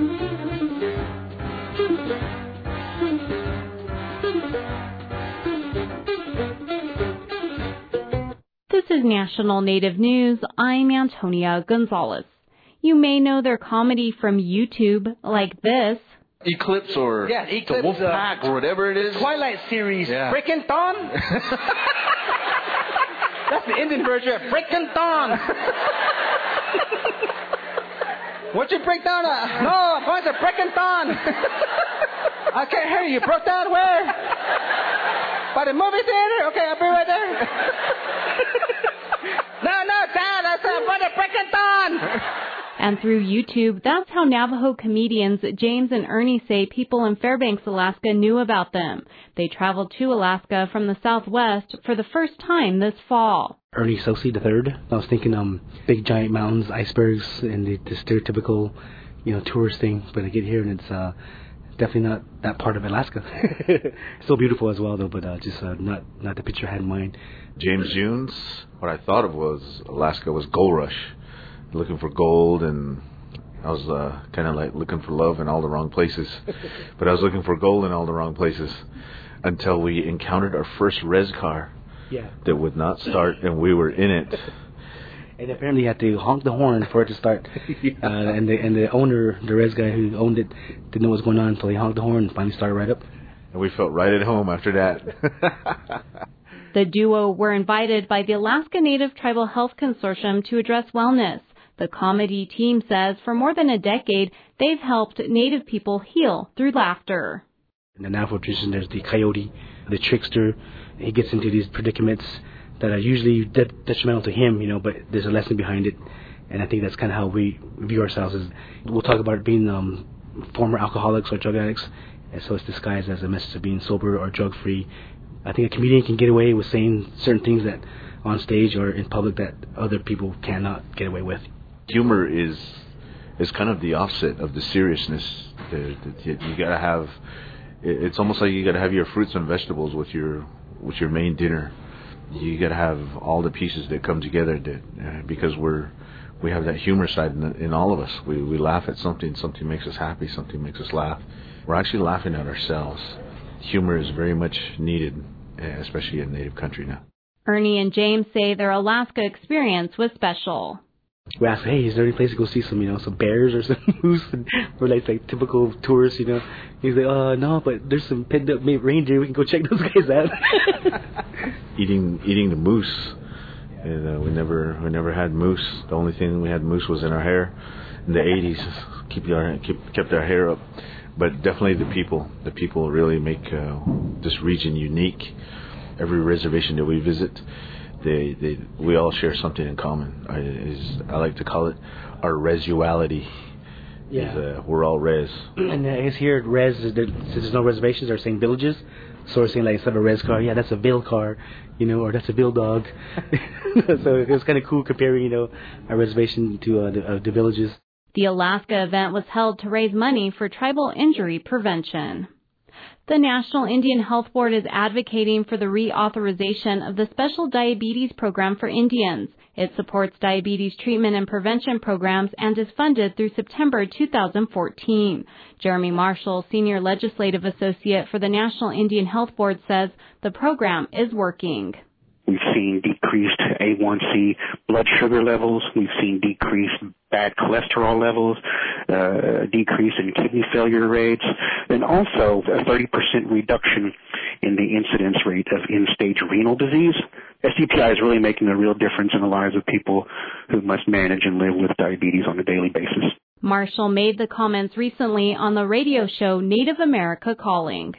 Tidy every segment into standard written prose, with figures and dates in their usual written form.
This is National Native News. I'm Antonia Gonzalez. You may know their comedy from YouTube, like this. Eclipse or Eclipse, the Wolfpack or whatever it is. Twilight series, Frickin' Dawn. That's the Indian version of Frickin' Dawn. What you break down? No, what's a Frickin' Dawn? I can't hear you. Broke down where? By the movie theater? Okay, I'll be right there. No, Dad, I said, what a Frickin' Dawn. And through YouTube, that's how Navajo comedians James and Ernie say people in Fairbanks, Alaska knew about them. They traveled to Alaska from the Southwest for the first time this fall. Ernie Sosi III. I was thinking big giant mountains, icebergs, and the stereotypical, tourist thing. But I get here and it's definitely not that part of Alaska. Still beautiful as well, though, but just not the picture I had in mind. James Junes. What I thought of was Alaska was gold rush. Looking for gold, and I was kind of like looking for love in all the wrong places. But I was looking for gold in all the wrong places until we encountered our first res car that would not start, and we were in it. And apparently you had to honk the horn for it to start. And the owner, the res guy who owned it, didn't know what was going on until he honked the horn and finally started right up. And we felt right at home after that. The duo were invited by the Alaska Native Tribal Health Consortium to address wellness. The comedy team says for more than a decade, they've helped Native people heal through laughter. In the Navajo tradition, there's the coyote, the trickster. He gets into these predicaments that are usually detrimental to him, but there's a lesson behind it. And I think that's kind of how we view ourselves. We'll talk about it being former alcoholics or drug addicts, and so it's disguised as a message of being sober or drug-free. I think a comedian can get away with saying certain things that on stage or in public that other people cannot get away with. Humor is kind of the offset of the seriousness. You gotta have. It's almost like you gotta have your fruits and vegetables with your main dinner. You gotta have all the pieces that come together because we have that humor side in all of us. We laugh at something makes us happy, something makes us laugh. We're actually laughing at ourselves. Humor is very much needed, especially in Native country now. Ernie and James say their Alaska experience was special. We asked, hey, is there any place to go see some bears or some moose? We're like typical tourists, He's like, no, but there's some pinned up reindeer. We can go check those guys out. Eating the moose. And we never had moose. The only thing we had moose was in our hair in the 80s. Kept our hair up. But definitely the people really make this region unique. Every reservation that we visit, we all share something in common. I like to call it our resuality. Yeah. We're all res. And I guess here at res, since there's no reservations, they're saying villages. So we're saying like instead of a res car, that's a bill car, or that's a bill dog. So it was kind of cool comparing, our reservation to the villages. The Alaska event was held to raise money for tribal injury prevention. The National Indian Health Board is advocating for the reauthorization of the Special Diabetes Program for Indians. It supports diabetes treatment and prevention programs and is funded through September 2014. Jeremy Marshall, Senior Legislative Associate for the National Indian Health Board, says the program is working. We've seen decreased A1C blood sugar levels. We've seen decreased bad cholesterol levels, decrease in kidney failure rates, and also a 30% reduction in the incidence rate of end-stage renal disease. SDPI is really making a real difference in the lives of people who must manage and live with diabetes on a daily basis. Marshall made the comments recently on the radio show Native America Calling.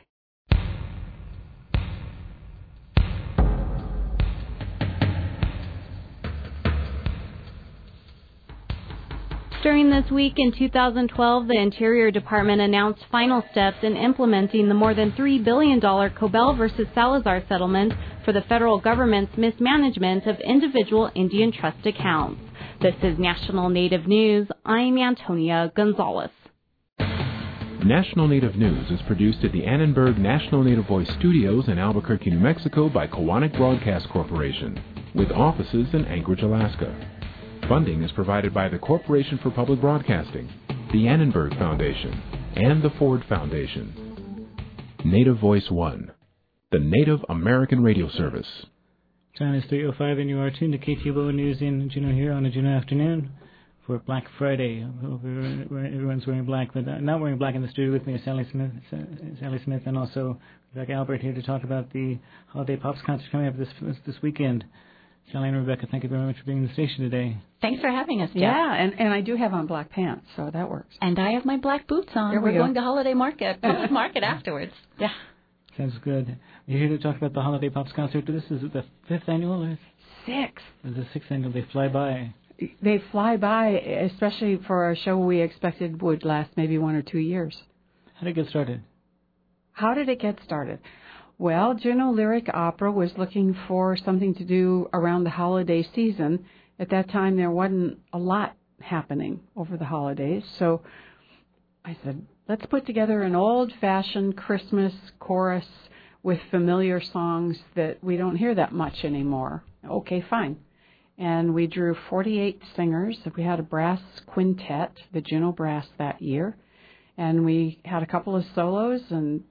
During this week in 2012, the Interior Department announced final steps in implementing the more than $3 billion Cobell versus Salazar settlement for the federal government's mismanagement of individual Indian trust accounts. This is National Native News. I'm Antonia Gonzalez. National Native News is produced at the Annenberg National Native Voice Studios in Albuquerque, New Mexico by Koahnic Broadcast Corporation, with offices in Anchorage, Alaska. Funding is provided by the Corporation for Public Broadcasting. the Annenberg Foundation, and the Ford Foundation. Native Voice One, the Native American Radio Service. Time is 3:05 and you are tuned to KTOO News in Juneau here on a Juneau afternoon for Black Friday. I hope everyone's wearing black, but not wearing black in the studio with me is Sally Smith, and also Rebecca Albert here to talk about the Holiday Pops concert coming up this weekend. Sally and Rebecca, thank you very much for being in the station today. Thanks for having us, Jeff. Yeah, and I do have on black pants, so that works. And I have my black boots on. We're going to Holiday Market afterwards. Yeah. Sounds good. You're here to talk about the Holiday Pops concert. This is the 5th annual? Or? Sixth. It's the 6th annual. They fly by. They fly by, especially for a show we expected would last maybe 1 or 2 years. How did it get started? How did it get started? Well, Juneau Lyric Opera was looking for something to do around the holiday season. At that time, there wasn't a lot happening over the holidays, so I said, let's put together an old-fashioned Christmas chorus with familiar songs that we don't hear that much anymore. Okay, fine. And we drew 48 singers. We had a brass quintet, the Juneau Brass, that year. And we had a couple of solos and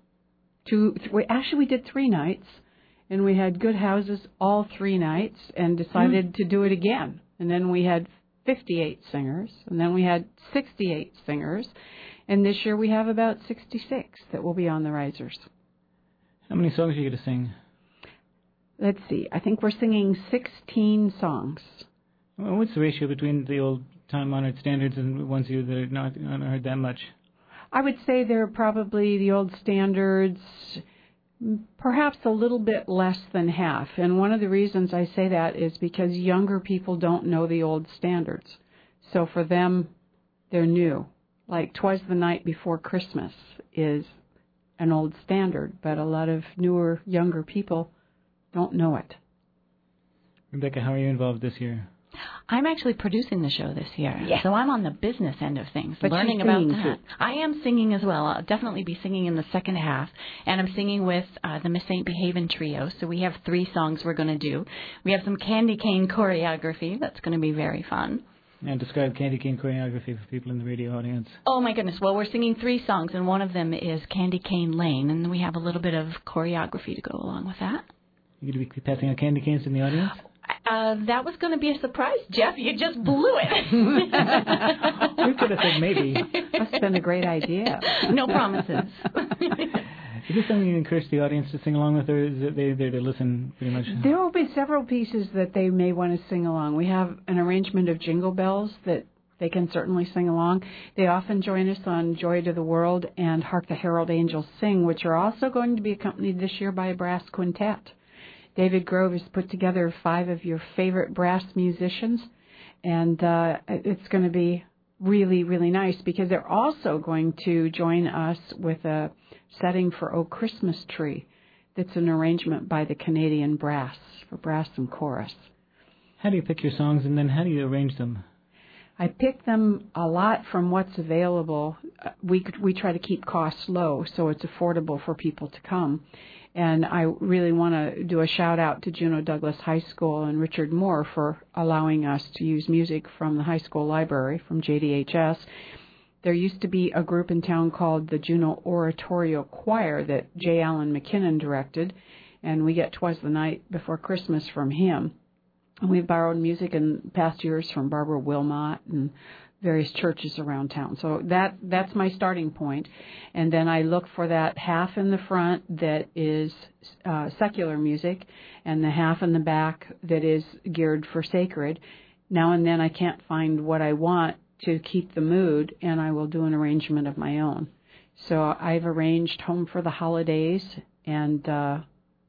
we did 3 nights. And we had good houses all 3 nights and decided to do it again. And then we had 58 singers. And then we had 68 singers. And this year we have about 66 that will be on the risers. How many songs are you going to sing? Let's see. I think we're singing 16 songs. Well, what's the ratio between the old time-honored standards and ones that are not heard that much? I would say they're probably the old standards, perhaps a little bit less than half. And one of the reasons I say that is because younger people don't know the old standards. So for them, they're new. Like 'Twas the Night Before Christmas is an old standard, but a lot of newer, younger people don't know it. Rebecca, how are you involved this year? I'm actually producing the show this year, so I'm on the business end of things, but learning about that. I am singing as well. I'll definitely be singing in the second half, and I'm singing with the Miss St. Behavin' Trio, so we have 3 songs we're going to do. We have some candy cane choreography that's going to be very fun. And describe candy cane choreography for people in the radio audience. Oh, my goodness. Well, we're singing 3 songs, and one of them is Candy Cane Lane, and we have a little bit of choreography to go along with that. You going to be passing out candy canes in the audience? That was going to be a surprise, Jeff. You just blew it. We could have said maybe. That's been a great idea. No promises. Is this something you encourage the audience to sing along with, or is it they there to listen pretty much? There will be several pieces that they may want to sing along. We have an arrangement of Jingle Bells that they can certainly sing along. They often join us on Joy to the World and Hark the Herald Angels Sing, which are also going to be accompanied this year by a brass quintet. David Grove has put together 5 of your favorite brass musicians, and it's going to be really, really nice because they're also going to join us with a setting for O Christmas Tree that's an arrangement by the Canadian Brass for brass and chorus. How do you pick your songs, and then how do you arrange them? I pick them a lot from what's available. We try to keep costs low so it's affordable for people to come. And I really want to do a shout-out to Juneau Douglas High School and Richard Moore for allowing us to use music from the high school library, from JDHS. There used to be a group in town called the Juneau Oratorio Choir that J. Allen McKinnon directed, and we get 'Twas the Night Before Christmas from him. And we've borrowed music in past years from Barbara Wilmot and various churches around town. So that's my starting point. And then I look for that half in the front that is secular music and the half in the back that is geared for sacred. Now and then I can't find what I want to keep the mood, and I will do an arrangement of my own. So I've arranged Home for the Holidays, and I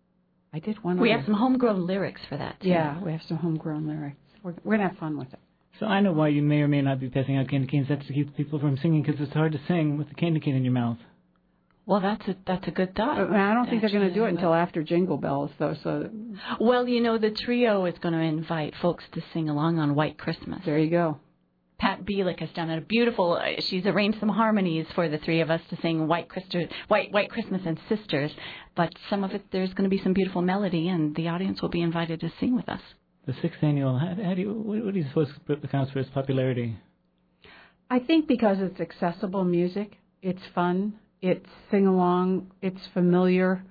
did one. We have some homegrown lyrics for that, too. Yeah, we have some homegrown lyrics. We're going to have fun with it. So I know why you may or may not be passing out candy canes. That's to keep people from singing, because it's hard to sing with the candy cane in your mouth. Well, that's a good thought. I don't think they're going to do it until after Jingle Bells, though. So, well, you know, the trio is going to invite folks to sing along on White Christmas. There you go. Pat Bielick has done a beautiful. She's arranged some harmonies for the 3 of us to sing White Christmas and Sisters. But some of it, there's going to be some beautiful melody, and the audience will be invited to sing with us. The 6th annual. What do you suppose accounts for its popularity? I think because it's accessible music, it's fun, it's sing-along, it's familiar.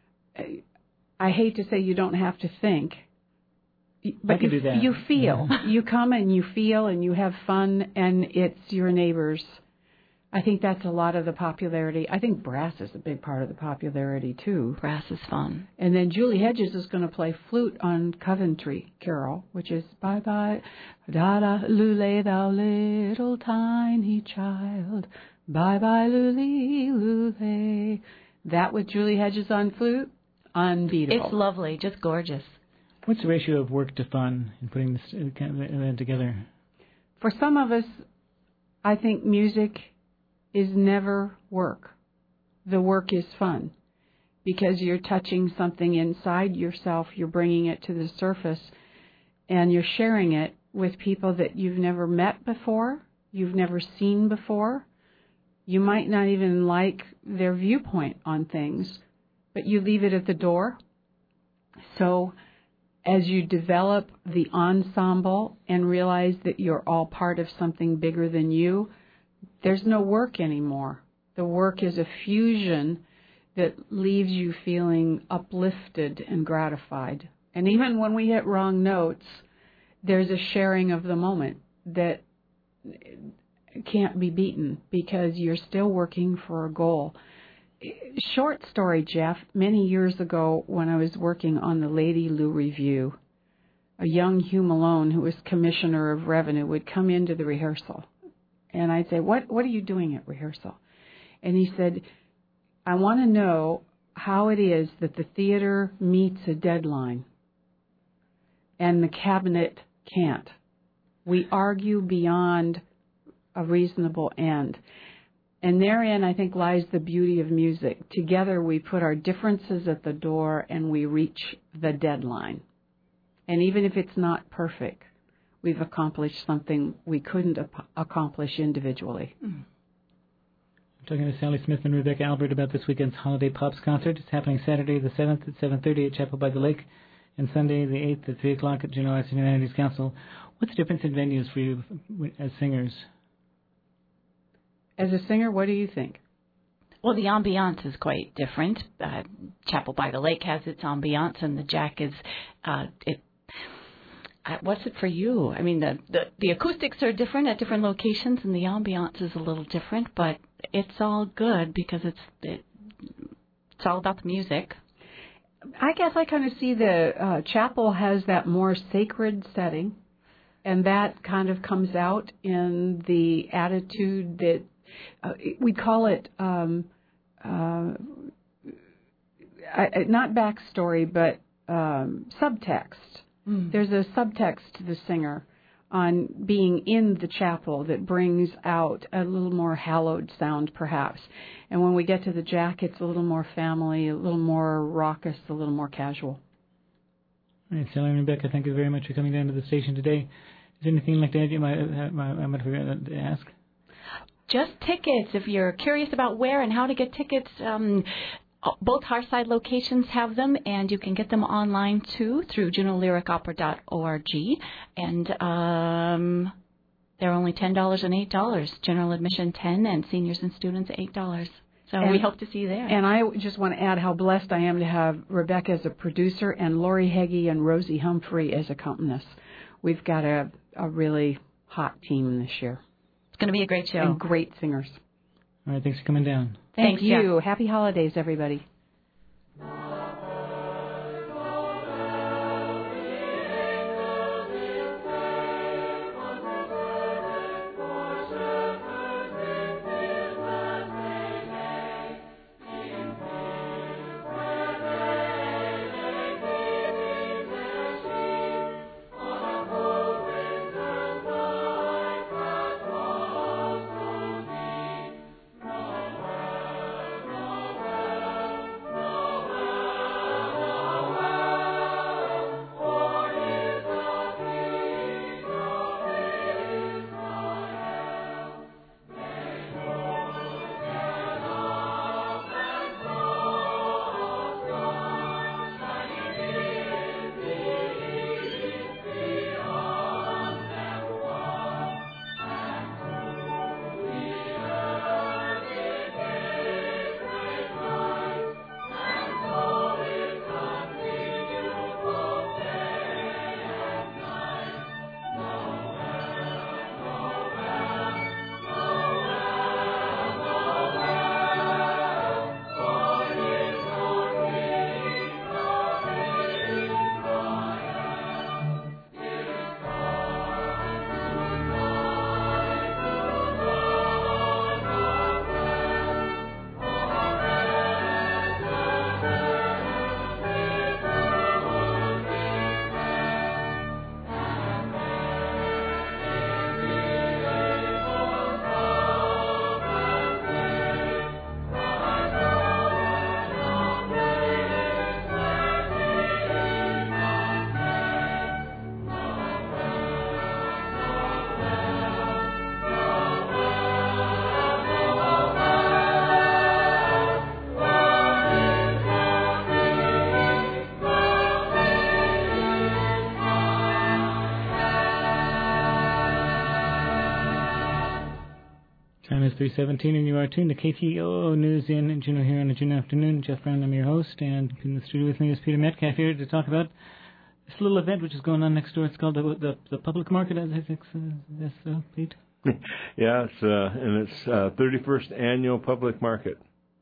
I hate to say you don't have to think, but you feel. You come and you feel and you have fun, and it's your neighbors. I think that's a lot of the popularity. I think brass is a big part of the popularity, too. Brass is fun. And then Julie Hedges is going to play flute on Coventry Carol, which is bye-bye, da-da, lule, thou little tiny child, bye-bye, lule, lule. That with Julie Hedges on flute, unbeatable. It's lovely, just gorgeous. What's the ratio of work to fun in putting this kind of event together? For some of us, I think music is never work. The work is fun because you're touching something inside yourself, you're bringing it to the surface, and you're sharing it with people that you've never met before, you've never seen before. You might not even like their viewpoint on things, but you leave it at the door. So as you develop the ensemble and realize that you're all part of something bigger than you, there's no work anymore. The work is a fusion that leaves you feeling uplifted and gratified. And even when we hit wrong notes, there's a sharing of the moment that can't be beaten because you're still working for a goal. Short story, Jeff, many years ago when I was working on the Lady Lou Review, a young Hugh Malone, who was Commissioner of Revenue, would come into the rehearsal. And I'd say, what are you doing at rehearsal? And he said, I want to know how it is that the theater meets a deadline and the cabinet can't. We argue beyond a reasonable end. And therein, I think, lies the beauty of music. Together, we put our differences at the door and we reach the deadline. And even if it's not perfect, we've accomplished something we couldn't accomplish individually. I'm talking to Sally Smith and Rebecca Albert about this weekend's Holiday Pops concert. It's happening Saturday the 7th at 7:30 at Chapel by the Lake, and Sunday the 8th at 3 o'clock at Juneau Arts and Humanities Council. What's the difference in venues for you as singers? As a singer, what do you think? Well, the ambiance is quite different. Chapel by the Lake has its ambiance, and the Jack is what's it for you? I mean, the acoustics are different at different locations, and the ambiance is a little different, but it's all good because it's all about the music. I guess I kind of see the chapel has that more sacred setting, and that kind of comes out in the attitude that we call it not backstory, but subtext. There's a subtext to the singer on being in the chapel that brings out a little more hallowed sound, perhaps. And when we get to the Jack, it's a little more family, a little more raucous, a little more casual. All right, Sally and Rebecca, thank you very much for coming down to the station today. Is there anything like that you might forget to ask? Just tickets. If you're curious about where and how to get tickets, both Hearthside locations have them, and you can get them online too through JuneauLyricOpera.org. And they're only $10 and $8. General admission $10, and seniors and students $8. So we hope to see you there. And I just want to add how blessed I am to have Rebecca as a producer and Lori Heggie and Rosie Humphrey as accompanists. We've got a really hot team this year. It's going to be a great show. And great singers. All right, thanks for coming down. Thank you. Yeah. Happy holidays, everybody. Time is 3:17, and you are tuned to KTOO News in Juneau here on a June afternoon. Jeff Brown, I'm your host, and in the studio with me is Peter Metcalf here to talk about this little event which is going on next door. It's called the Public Market, I think, Pete? Yeah, it's 31st Annual Public Market.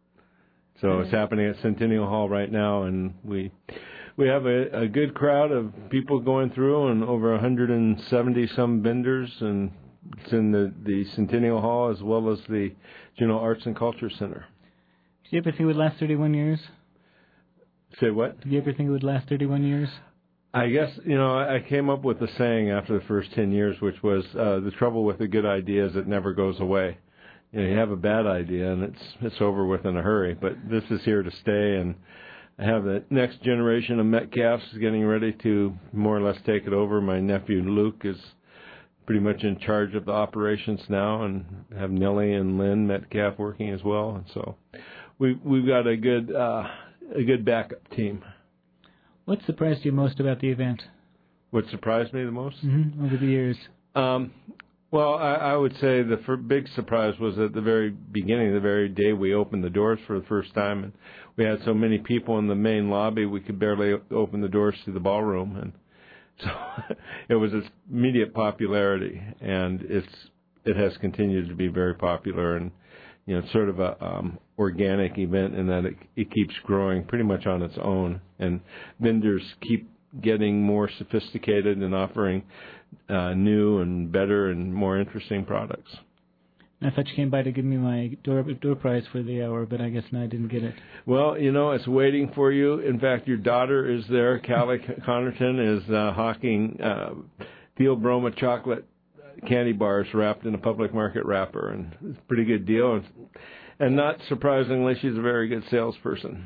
So it's happening at Centennial Hall right now, and we have a good crowd of people going through, and over 170-some vendors, and it's in the Centennial Hall as well as the Juneau Arts and Culture Center. Did you ever think it would last 31 years? Say what? Did you ever think it would last 31 years? I guess, I came up with a saying after the first 10 years, which was the trouble with a good idea is it never goes away. You have a bad idea, and it's over with in a hurry. But this is here to stay, and I have the next generation of Metcalfs getting ready to more or less take it over. My nephew Luke is pretty much in charge of the operations now, and have Nellie and Lynn Metcalf working as well. And so we've got a good backup team. What surprised you most about the event? What surprised me the most? Over the years. Well, I would say the big surprise was at the very beginning, the very day we opened the doors for the first time, and we had so many people in the main lobby we could barely open the doors to the ballroom, and so it was its immediate popularity, and it has continued to be very popular, and it's sort of a organic event in that it keeps growing pretty much on its own, and vendors keep getting more sophisticated and offering new and better and more interesting products. I thought you came by to give me my door prize for the hour, but I guess now I didn't get it. Well, it's waiting for you. In fact, your daughter is there. Callie Connerton is hawking Theobroma chocolate candy bars wrapped in a Public Market wrapper, and it's a pretty good deal. And not surprisingly, she's a very good salesperson.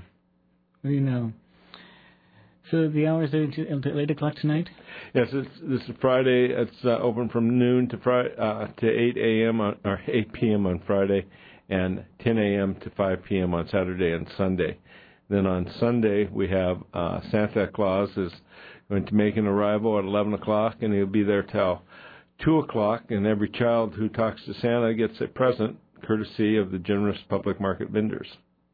So the hours are until 8 o'clock tonight? Yes, this is Friday. It's open from noon to 8 a.m. or 8 p.m. on Friday, and 10 a.m. to 5 p.m. on Saturday and Sunday. Then on Sunday, we have Santa Claus is going to make an arrival at 11 o'clock, and he'll be there till 2 o'clock, and every child who talks to Santa gets a present, courtesy of the generous Public Market vendors.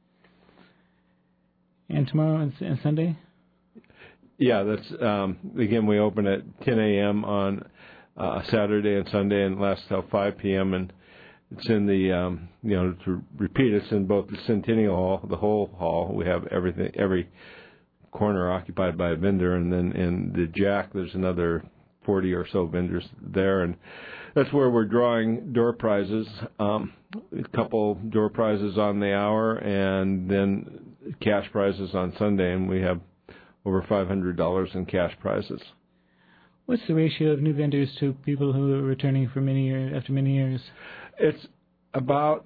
And tomorrow and Sunday? Yeah, that's again, we open at 10 a.m. on Saturday and Sunday, and lasts till 5 p.m. And it's in the to repeat, it's in both the Centennial Hall, the whole hall. We have every corner occupied by a vendor, and then in the Jack, there's another 40 or so vendors there, and that's where we're drawing door prizes. A couple door prizes on the hour, and then cash prizes on Sunday, and we have over $500 in cash prizes. What's the ratio of new vendors to people who are returning for after many years? It's about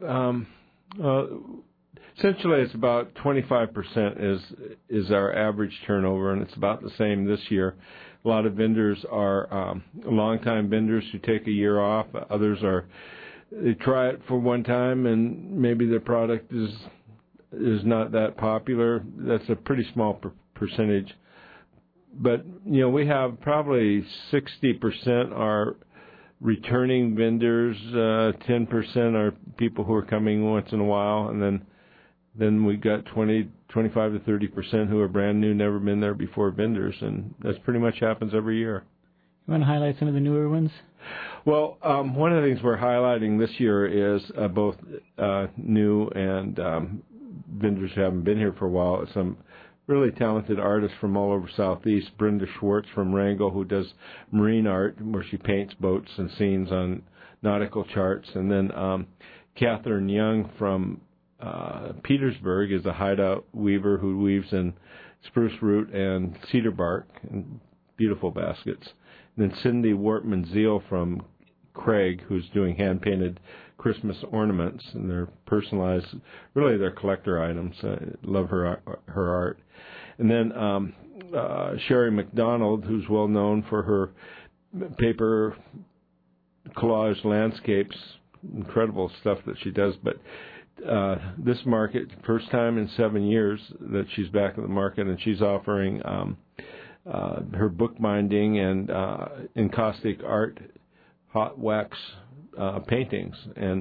essentially it's about 25% is our average turnover, and it's about the same this year. A lot of vendors are longtime vendors who take a year off. Others they try it for one time, and maybe their product is not that popular. That's a pretty small percentage. But, we have probably 60% are returning vendors, 10% are people who are coming once in a while, and then we got 25 to 30% who are brand new, never been there before vendors, and that pretty much happens every year. You want to highlight some of the newer ones? Well, one of the things we're highlighting this year is both new and vendors who haven't been here for a while. Some really talented artists from all over Southeast. Brenda Schwartz from Wrangell, who does marine art, where she paints boats and scenes on nautical charts. And then Catherine Young from Petersburg is a hideout weaver who weaves in spruce root and cedar bark, and beautiful baskets. And then Cindy Wortman-Zeal from Craig, who's doing hand-painted Christmas ornaments, and they're personalized. Really, they're collector items. I love her art. And then Sherry McDonald, who's well known for her paper collage landscapes, incredible stuff that she does. But this market, first time in 7 years that she's back in the market, and she's offering her bookbinding and encaustic art hot wax paintings, and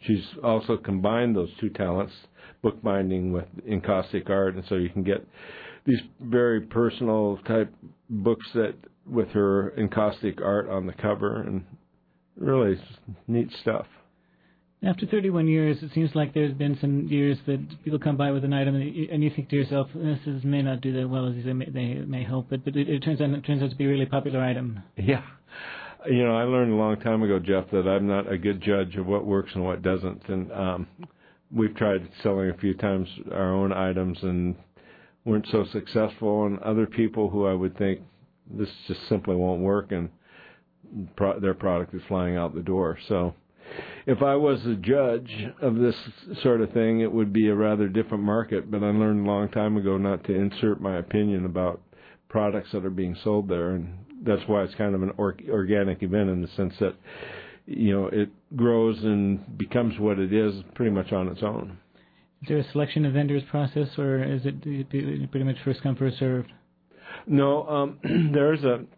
she's also combined those two talents, bookbinding with encaustic art, and so you can get these very personal type books that with her encaustic art on the cover, and really neat stuff. After 31 years, it seems like there's been some years that people come by with an item and you think to yourself, may not do that well as they may hope, but it turns out to be a really popular item. Yeah. I learned a long time ago, Jeff, that I'm not a good judge of what works and what doesn't. And we've tried selling a few times our own items and weren't so successful. And other people who I would think this just simply won't work, and their product is flying out the door. So if I was a judge of this sort of thing, it would be a rather different market. But I learned a long time ago not to insert my opinion about products that are being sold there, and that's why it's kind of an organic event in the sense that, it grows and becomes what it is pretty much on its own. Is there a selection of vendors process, or is it pretty much first come, first served? No, there's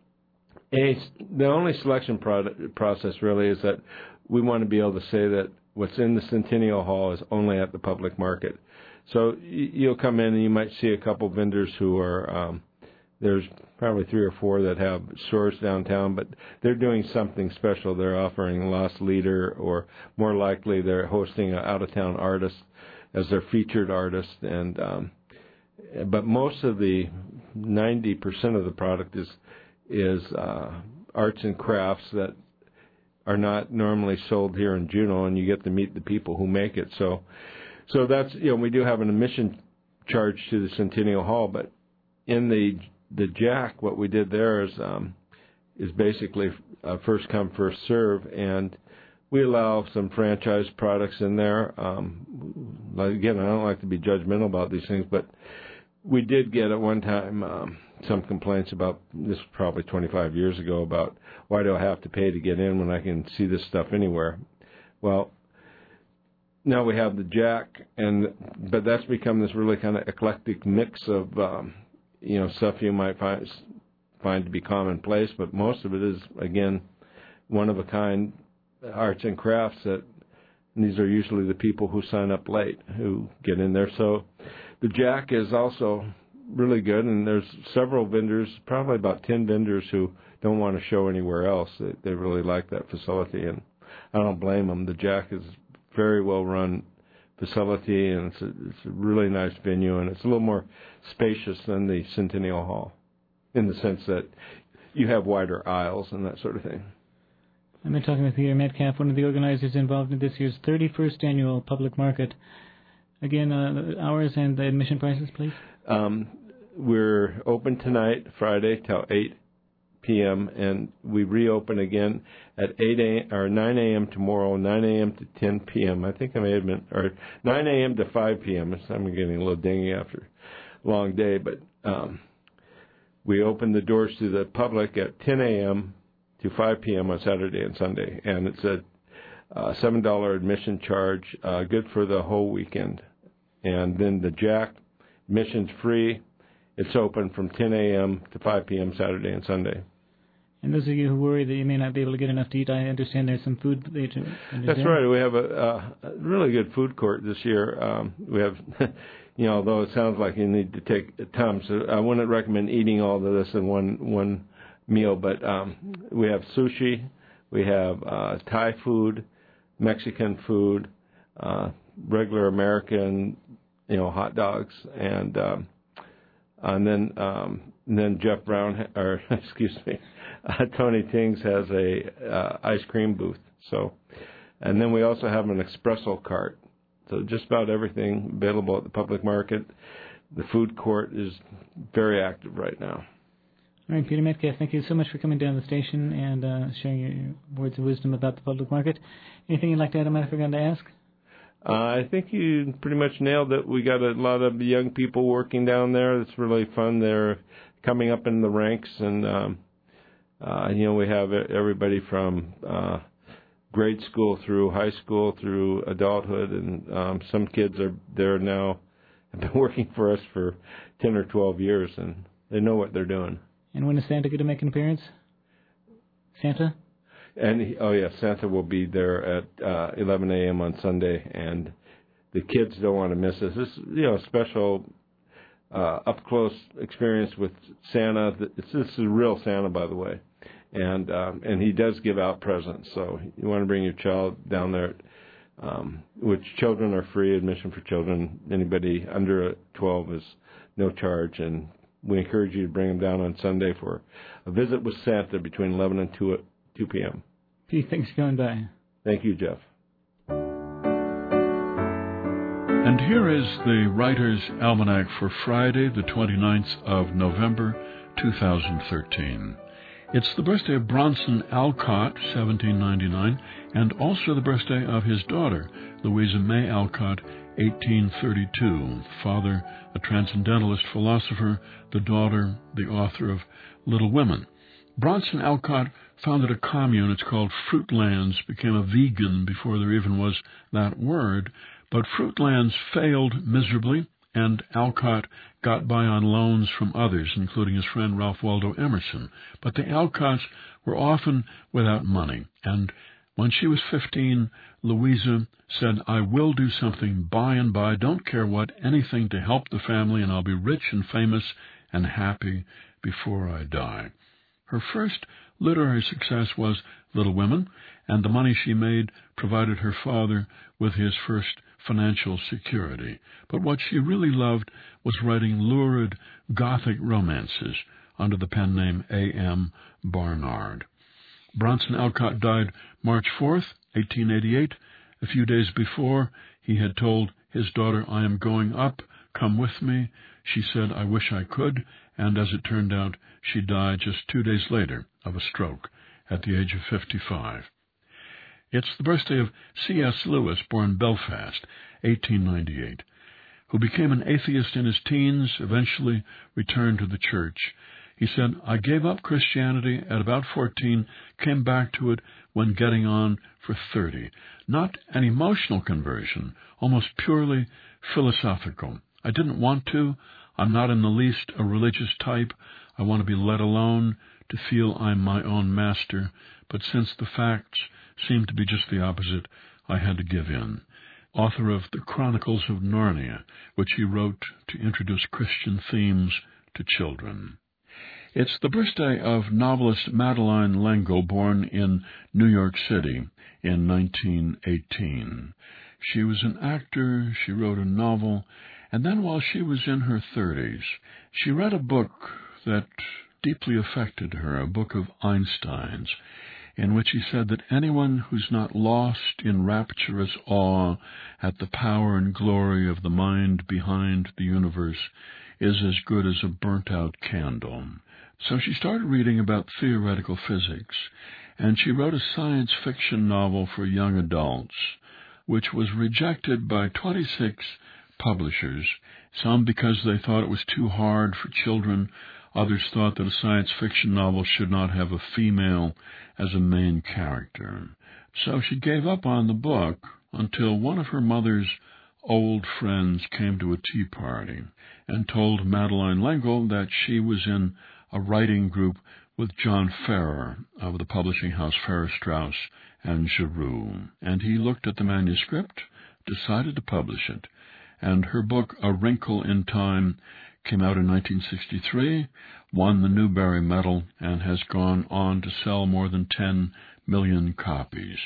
the only selection process really is that we want to be able to say that what's in the Centennial Hall is only at the public market. So you'll come in and you might see a couple vendors who are, there's probably 3 or 4 that have stores downtown, but they're doing something special. They're offering Lost Leader, or more likely they're hosting an out-of-town artist as their featured artist. And but most of the 90% of the product is arts and crafts that are not normally sold here in Juneau, and you get to meet the people who make it. So that's, we do have an admission charge to the Centennial Hall, but in the Jack, what we did there is basically first come, first serve, and we allow some franchise products in there. Again, I don't like to be judgmental about these things, but we did get at one time some complaints about, this was probably 25 years ago, about why do I have to pay to get in when I can see this stuff anywhere? Well, now we have the Jack, but that's become this really kind of eclectic mix of stuff you might find to be commonplace, but most of it is, again, one of a kind arts and crafts and these are usually the people who sign up late who get in there. So the Jack is also really good, and there's several vendors, probably about 10 vendors who don't want to show anywhere else. They really like that facility, and I don't blame them. The Jack is a very well run facility, and it's a really nice venue, and it's a little more spacious than the Centennial Hall in the sense that you have wider aisles and that sort of thing. I've been talking with Peter Metcalf, one of the organizers involved in this year's 31st annual public market. Again, hours and the admission prices, please. We're open tonight, Friday, till 8 p.m., and we reopen again at 9 a.m. tomorrow, 9 a.m. to 10 p.m. I think I may have been, or 9 a.m. to 5 p.m. I'm getting a little dingy after a long day, but we open the doors to the public at 10 a.m. to 5 p.m. on Saturday and Sunday, and it's a $7 admission charge, good for the whole weekend. And then the Jack, admission's free. It's open from 10 a.m. to 5 p.m. Saturday and Sunday. And those of you who worry that you may not be able to get enough to eat, I understand there's some food. That's right. We have a really good food court this year. We have, although it sounds like you need to take time, so I wouldn't recommend eating all of this in one meal, but we have sushi, we have Thai food, Mexican food, regular American, hot dogs, and then Jeff Brown, or excuse me, Tony Tings has a ice cream booth. So, and then we also have an espresso cart. So just about everything available at the public market. The food court is very active right now. All right, Peter Metcalf, thank you so much for coming down to the station and sharing your words of wisdom about the public market. Anything you'd like to add, I might have forgotten to ask? I think you pretty much nailed it. We got a lot of young people working down there. It's really fun. They're coming up in the ranks, and we have everybody from grade school through high school through adulthood, and some kids are there now, have been working for us for 10 or 12 years, and they know what they're doing. And when is Santa going to make an appearance? Santa? And Santa will be there at 11 a.m. on Sunday, and the kids don't want to miss this. This is a special up close experience with Santa. This is real Santa, by the way, and he does give out presents. So you want to bring your child down there. Which children are free, admission for children. Anybody under 12 is no charge, and we encourage you to bring them down on Sunday for a visit with Santa between 11 and 2 p.m. Pete, thanks for coming by. Thank you, Jeff. And here is the Writer's Almanac for Friday, the 29th of November, 2013. It's the birthday of Bronson Alcott, 1799, and also the birthday of his daughter, Louisa May Alcott, 1832. Father, a transcendentalist philosopher, the daughter, the author of Little Women. Bronson Alcott founded a commune. It's called Fruitlands, became a vegan before there even was that word, but Fruitlands failed miserably, and Alcott got by on loans from others, including his friend Ralph Waldo Emerson. But the Alcotts were often without money, and when she was 15, Louisa said, "I will do something by and by, don't care what, anything to help the family, and I'll be rich and famous and happy before I die." Her first literary success was Little Women, and the money she made provided her father with his first financial security. But what she really loved was writing lurid Gothic romances under the pen name A.M. Barnard. Bronson Alcott died March 4th, 1888. A few days before, he had told his daughter, "I am going up, come with me." She said, "I wish I could," and as it turned out, she died just 2 days later of a stroke at the age of 55. It's the birthday of C.S. Lewis, born Belfast, 1898, who became an atheist in his teens, eventually returned to the church. He said, "I gave up Christianity at about 14, came back to it when getting on for 30. Not an emotional conversion, almost purely philosophical. I didn't want to. I'm not in the least a religious type. I want to be let alone, to feel I'm my own master. But since the facts seemed to be just the opposite, I had to give in." Author of The Chronicles of Narnia, which he wrote to introduce Christian themes to children. It's the birthday of novelist Madeleine L'Engle, born in New York City in 1918. She was an actor, she wrote a novel, and then while she was in her 30s, she read a book that deeply affected her, a book of Einstein's, in which he said that anyone who's not lost in rapturous awe at the power and glory of the mind behind the universe is as good as a burnt-out candle. So she started reading about theoretical physics, and she wrote a science fiction novel for young adults, which was rejected by 26 publishers, some because they thought it was too hard for children. Others thought that a science fiction novel should not have a female as a main character. So she gave up on the book until one of her mother's old friends came to a tea party and told Madeleine L'Engle that she was in a writing group with John Ferrer of the publishing house Ferrer Strauss and Giroux. And he looked at the manuscript, decided to publish it, and her book, A Wrinkle in Time, came out in 1963, won the Newbery Medal, and has gone on to sell more than 10 million copies.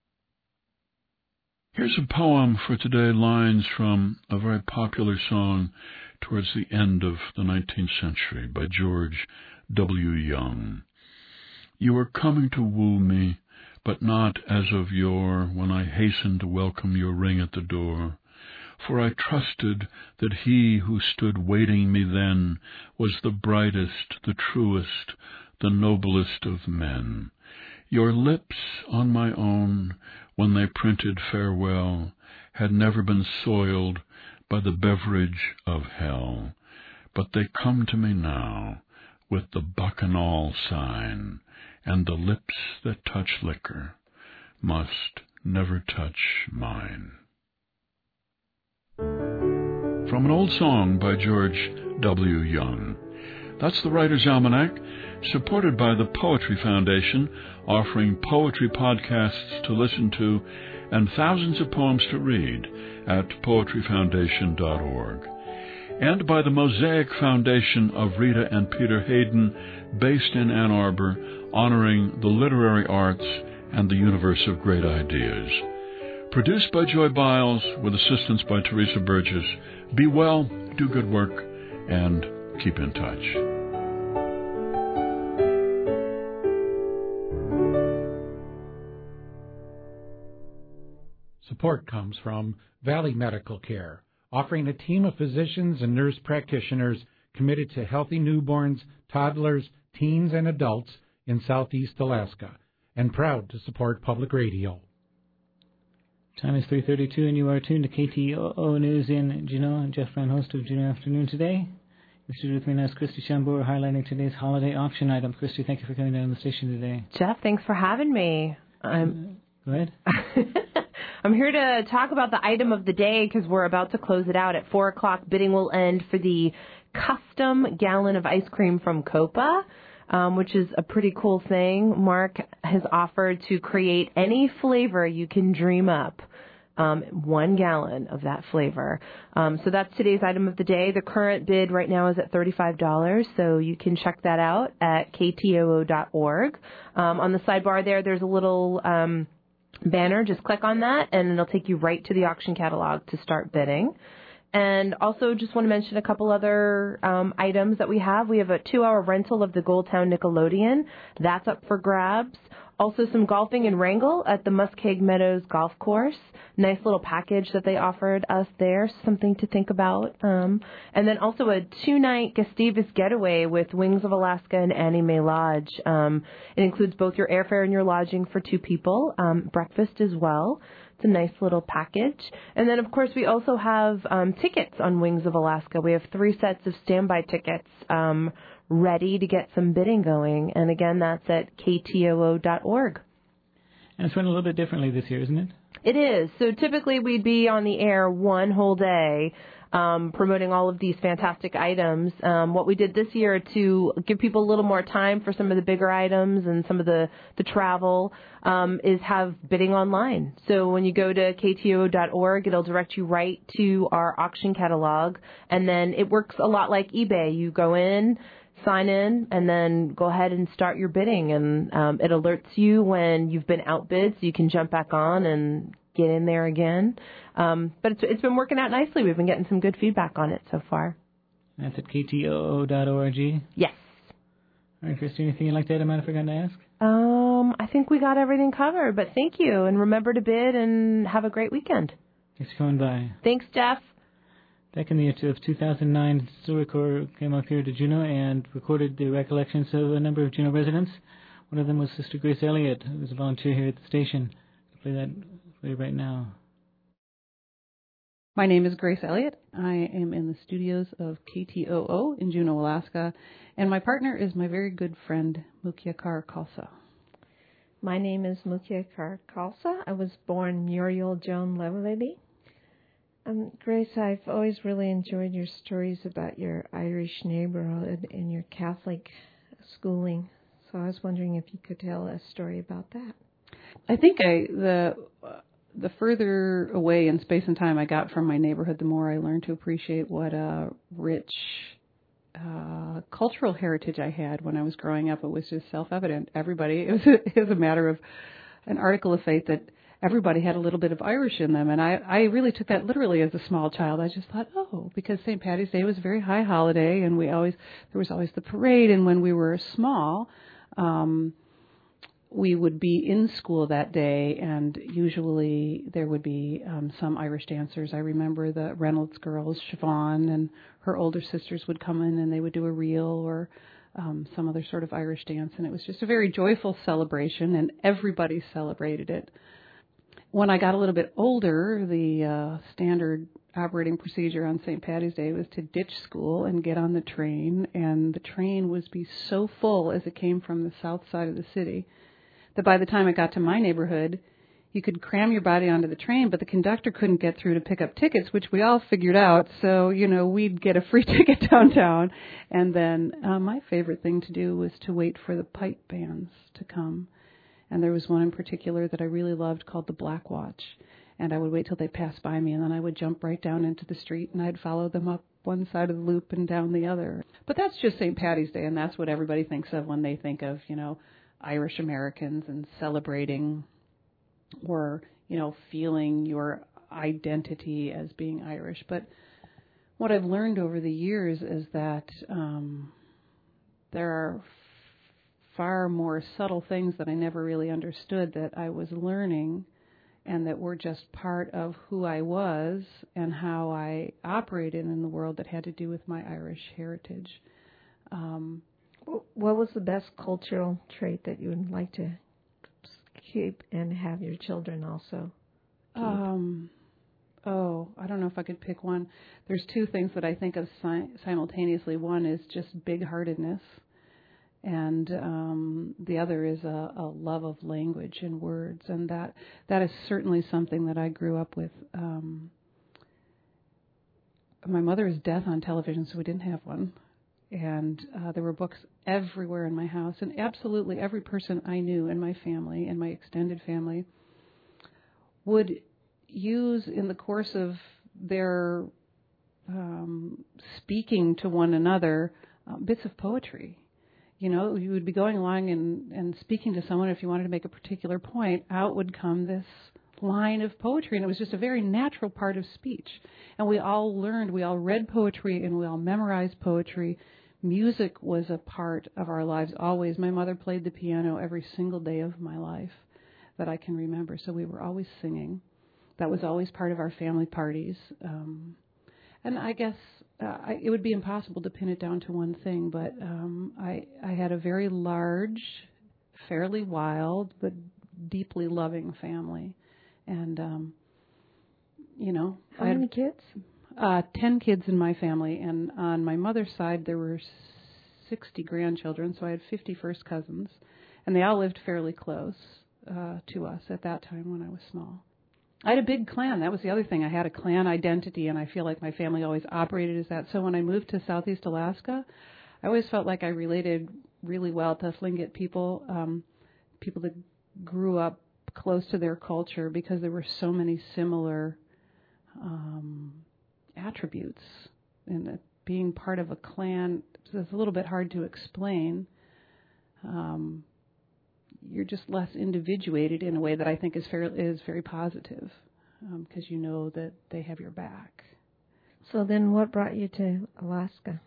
Here's a poem for today, lines from a very popular song towards the end of the 19th century by George W. Young. You are coming to woo me, but not as of yore, when I hastened to welcome your ring at the door. For I trusted that he who stood waiting me then was the brightest, the truest, the noblest of men. Your lips on my own, when they printed farewell, had never been soiled by the beverage of hell. But they come to me now with the Bacchanal sign, and the lips that touch liquor must never touch mine. From an old song by George W. Young. That's the Writer's Almanac, supported by the Poetry Foundation, offering poetry podcasts to listen to and thousands of poems to read at poetryfoundation.org. And by the Mosaic Foundation of Rita and Peter Hayden, based in Ann Arbor, honoring the literary arts and the universe of great ideas. Produced by Joy Biles, with assistance by Teresa Burgess. Be well, do good work, and keep in touch. Support comes from Valley Medical Care, offering a team of physicians and nurse practitioners committed to healthy newborns, toddlers, teens, and adults in Southeast Alaska, and proud to support public radio. Time is 3:32, and you are tuned to KTOO News in Juneau. I'm Jeff Brown, host of Juneau Afternoon today. In studio with me now is Christy Shambour, highlighting today's holiday auction items. Christy, thank you for coming down to the station today. Jeff, thanks for having me. Go ahead. I'm here to talk about the item of the day because we're about to close it out. At 4 o'clock, bidding will end for the custom gallon of ice cream from Copa, which is a pretty cool thing. Mark has offered to create any flavor you can dream up. 1 gallon of that flavor. So that's today's item of the day. The current bid right now is at $35, so you can check that out at ktoo.org. On the sidebar there's a little banner. Just click on that, and it'll take you right to the auction catalog to start bidding. And also just want to mention a couple other items that we have. We have a 2-hour rental of the Goldtown Nickelodeon. That's up for grabs. Also some golfing in Wrangell at the Muskeg Meadows Golf Course. Nice little package that they offered us there, something to think about. And then also a 2-night Gustavus getaway with Wings of Alaska and Annie Mae Lodge. It includes both your airfare and your lodging for 2 people, breakfast as well. It's a nice little package. And then, of course, we also have tickets on Wings of Alaska. We have 3 sets of standby tickets ready to get some bidding going. And again, that's at ktoo.org. And it's run a little bit differently this year, isn't it? It is. So typically we'd be on the air 1 whole day promoting all of these fantastic items. What we did this year to give people a little more time for some of the bigger items and some of the travel is have bidding online. So when you go to ktoo.org, it'll direct you right to our auction catalog. And then it works a lot like eBay. You go in, sign in, and then go ahead and start your bidding. And it alerts you when you've been outbid, so you can jump back on and get in there again. But it's been working out nicely. We've been getting some good feedback on it so far. That's at ktoo.org? Yes. All right, Christy, anything you'd like to add I might have forgotten to ask? I think we got everything covered, but thank you. And remember to bid and have a great weekend. Thanks for coming by. Thanks, Jeff. Back in the year of 2009, StoryCorps came up here to Juneau and recorded the recollections of a number of Juneau residents. One of them was Sister Grace Elliott, who was a volunteer here at the station. I'll play that for you right now. My name is Grace Elliott. I am in the studios of KTOO in Juneau, Alaska, and my partner is my very good friend, Mukyakar Khalsa. My name is Mukyakar Khalsa. I was born Muriel Joan Levelady. Grace, I've always really enjoyed your stories about your Irish neighborhood and your Catholic schooling. So I was wondering if you could tell a story about that. I think the further away in space and time I got from my neighborhood, the more I learned to appreciate what a rich cultural heritage I had when I was growing up. It was just self-evident. It was a matter of an article of faith that everybody had a little bit of Irish in them. And I really took that literally as a small child. I just thought, because St. Paddy's Day was a very high holiday, and there was always the parade. And when we were small, we would be in school that day, and usually there would be some Irish dancers. I remember the Reynolds girls, Siobhan, and her older sisters would come in, and they would do a reel or some other sort of Irish dance. And it was just a very joyful celebration, and everybody celebrated it. When I got a little bit older, the standard operating procedure on St. Paddy's Day was to ditch school and get on the train, and the train would be so full as it came from the south side of the city that by the time it got to my neighborhood, you could cram your body onto the train, but the conductor couldn't get through to pick up tickets, which we all figured out. So, we'd get a free ticket downtown. And then my favorite thing to do was to wait for the pipe bands to come. And there was one in particular that I really loved called the Black Watch. And I would wait till they passed by me, and then I would jump right down into the street, and I'd follow them up one side of the loop and down the other. But that's just St. Paddy's Day, and that's what everybody thinks of when they think of, Irish Americans and celebrating or, feeling your identity as being Irish. But what I've learned over the years is that there are far more subtle things that I never really understood that I was learning and that were just part of who I was and how I operated in the world that had to do with my Irish heritage. What was the best cultural trait that you would like to keep and have your children also keep? I don't know if I could pick one. There's two things that I think of simultaneously. One is just big-heartedness, and the other is a love of language and words, and that is certainly something that I grew up with. My mother's death on television, so we didn't have one. And there were books everywhere in my house, and absolutely every person I knew in my family, in my extended family, would use in the course of their speaking to one another bits of poetry. You would be going along and speaking to someone. If you wanted to make a particular point, out would come this line of poetry, and it was just a very natural part of speech. And we all read poetry, and we all memorized poetry. Music was a part of our lives always. My mother played the piano every single day of my life that I can remember, so we were always singing. That was always part of our family parties. And I guess it would be impossible to pin it down to one thing, but I had a very large, fairly wild, but deeply loving family. And, How many kids? 10 kids in my family, and on my mother's side there were 60 grandchildren, so I had 50 first cousins, and they all lived fairly close to us at that time when I was small. I had a big clan. That was the other thing. I had a clan identity, and I feel like my family always operated as that. So when I moved to Southeast Alaska, I always felt like I related really well to Tlingit people, people that grew up close to their culture, because there were so many similar attributes. And being part of a clan is a little bit hard to explain. You're just less individuated in a way that I think is very positive, because you know that they have your back. So then what brought you to Alaska?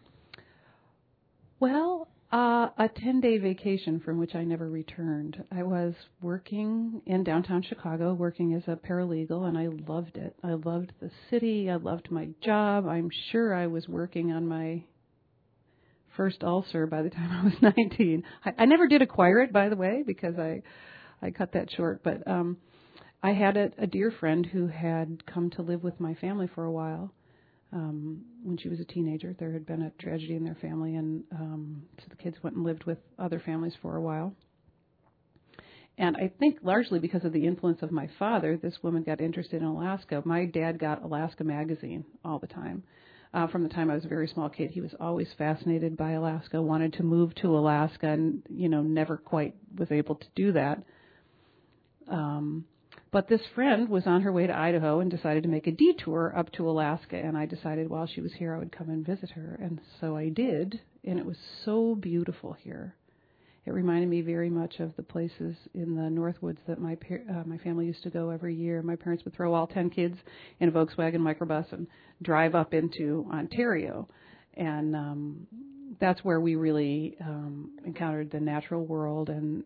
Well, a 10-day vacation from which I never returned. I was working in downtown Chicago, working as a paralegal, and I loved it. I loved the city. I loved my job. I'm sure I was working on my first ulcer by the time I was 19. I never did acquire it, by the way, because I cut that short. But I had a dear friend who had come to live with my family for a while. When she was a teenager, there had been a tragedy in their family, and so the kids went and lived with other families for a while. And I think largely because of the influence of my father, this woman got interested in Alaska. My dad got Alaska Magazine all the time. From the time I was a very small kid, he was always fascinated by Alaska, wanted to move to Alaska, and, never quite was able to do that. But this friend was on her way to Idaho and decided to make a detour up to Alaska, and I decided while she was here I would come and visit her, and so I did, and it was so beautiful here. It reminded me very much of the places in the Northwoods that my family used to go every year. My parents would throw all 10 kids in a Volkswagen microbus and drive up into Ontario, and that's where we really encountered the natural world and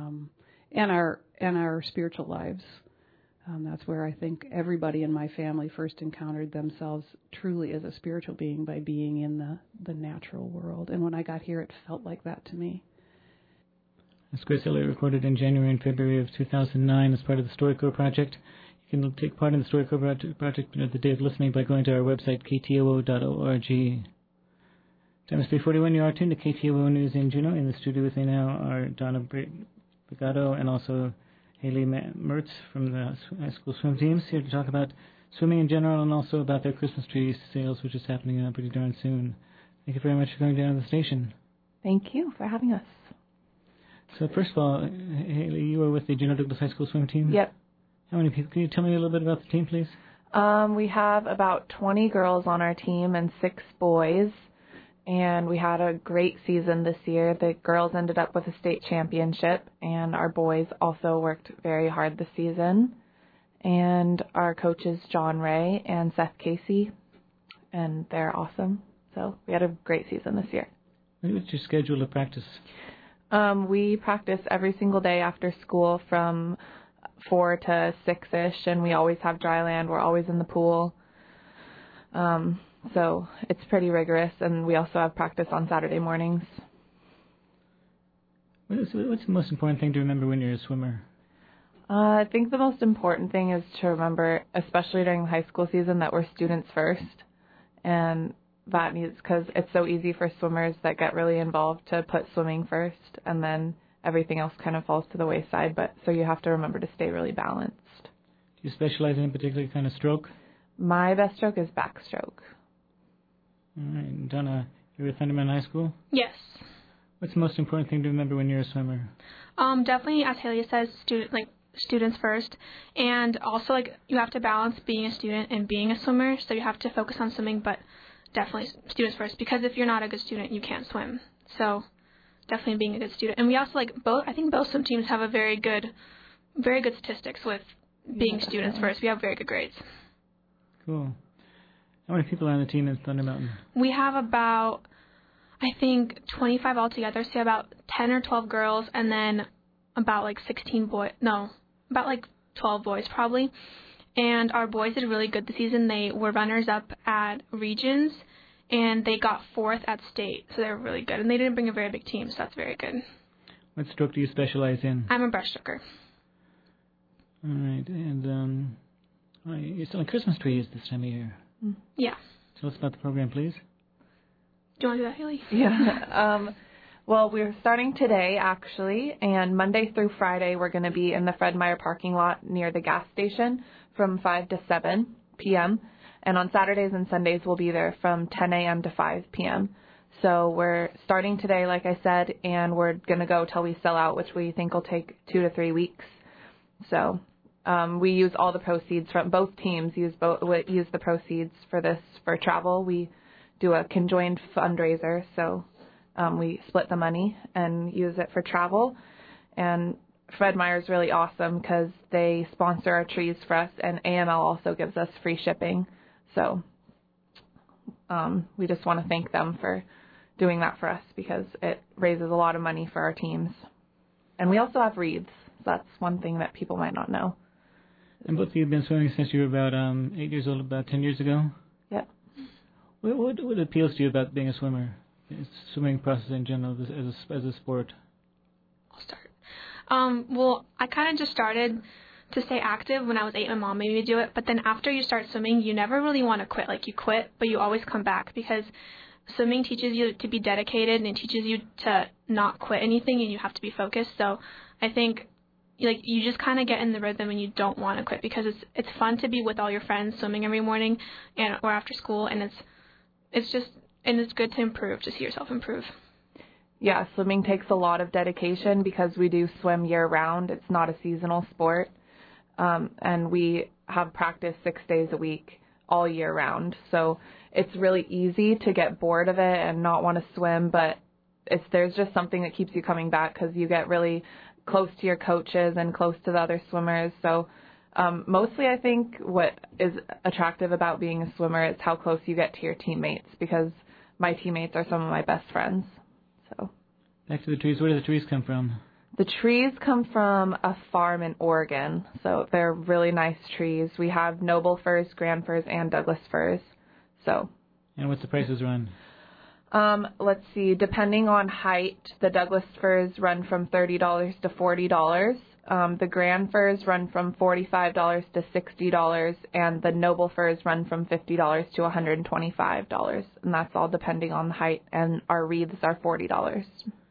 our spiritual lives. That's where I think everybody in my family first encountered themselves truly as a spiritual being, by being in the natural world. And when I got here, it felt like that to me. This Grace Elliott recorded in January and February of 2009 as part of the StoryCorps project. You can take part in the StoryCorps project at the day of listening by going to our website, ktoo.org. Time is 3:41. You are tuned to KTOO News in Juneau. In the studio with me now are Donna Brigado and also Haley Mertz from the high school swim teams, here to talk about swimming in general and also about their Christmas tree sales, which is happening pretty darn soon. Thank you very much for coming down to the station. Thank you for having us. So first of all, Haley, you were with the Juneau Douglas High School swim team? Yep. How many people? Can you tell me a little bit about the team, please? We have about 20 girls on our team and 6 boys, and we had a great season this year. The girls ended up with a state championship, and our boys also worked very hard this season. And our coaches, John Ray and Seth Casey, and they're awesome. So we had a great season this year. What's your schedule of practice? We practice every single day after school from 4 to 6-ish, and we always have dry land. We're always in the pool. So it's pretty rigorous, and we also have practice on Saturday mornings. What's the most important thing to remember when you're a swimmer? I think the most important thing is to remember, especially during the high school season, that we're students first. And that means because it's so easy for swimmers that get really involved to put swimming first, and then everything else kind of falls to the wayside. But so you have to remember to stay really balanced. Do you specialize in a particular kind of stroke? My best stroke is backstroke. All right. Donna, you're with Thunderman High School? Yes. What's the most important thing to remember when you're a swimmer? Definitely, as Haley says, students first, and also you have to balance being a student and being a swimmer, so you have to focus on swimming, but definitely students first, because if you're not a good student, you can't swim. So definitely being a good student. And we also I think both swim teams have a very good statistics with being students first. We have very good grades. Cool. How many people are on the team in Thunder Mountain? We have about, I think, 25 altogether, so about 10 or 12 girls, and then about 16 boys. No, about 12 boys probably. And our boys did really good this season. They were runners-up at regions, and they got 4th at state, so they were really good. And they didn't bring a very big team, so that's very good. What stroke do you specialize in? I'm a breaststroker. All right, and you're selling Christmas trees this time of year. Yeah. Tell us about the program, please. Do you want to do that, Haley? Yeah. Well, we're starting today, actually, and Monday through Friday we're going to be in the Fred Meyer parking lot near the gas station from 5 to 7 p.m., and on Saturdays and Sundays we'll be there from 10 a.m. to 5 p.m. So we're starting today, like I said, and we're going to go till we sell out, which we think will take 2 to 3 weeks. So we use all the proceeds from both teams, use the proceeds for this for travel. We do a conjoined fundraiser, so we split the money and use it for travel. And Fred Meyer is really awesome because they sponsor our trees for us, and AML also gives us free shipping. So we just want to thank them for doing that for us because it raises a lot of money for our teams. And we also have wreaths. That's one thing that people might not know. And both of you have been swimming since you were about 8 years old, about 10 years ago? Yep. What appeals to you about being a swimmer? Swimming process in general as a sport? I'll start. Well, I kind of just started to stay active when I was 8. My mom made me do it. But then after you start swimming, you never really want to quit. You quit, but you always come back because swimming teaches you to be dedicated and it teaches you to not quit anything, and you have to be focused. So I think you just kind of get in the rhythm and you don't want to quit because it's fun to be with all your friends swimming every morning or after school, and it's good to improve, to see yourself improve. Yeah, swimming takes a lot of dedication because we do swim year-round. It's not a seasonal sport. And we have practice 6 days a week all year round. So it's really easy to get bored of it and not want to swim, but there's just something that keeps you coming back because you get really close to your coaches and close to the other swimmers. So mostly I think what is attractive about being a swimmer is how close you get to your teammates because my teammates are some of my best friends. So back to the trees. Where do the trees come from? The trees come from a farm in Oregon, so they're really nice trees. We have Noble firs, Grand firs, and Douglas firs. So. And what's the prices run? Let's see. Depending on height, the Douglas firs run from $30 to $40. The Grand firs run from $45 to $60, and the Noble firs run from $50 to $125, and that's all depending on the height. And our wreaths are $40.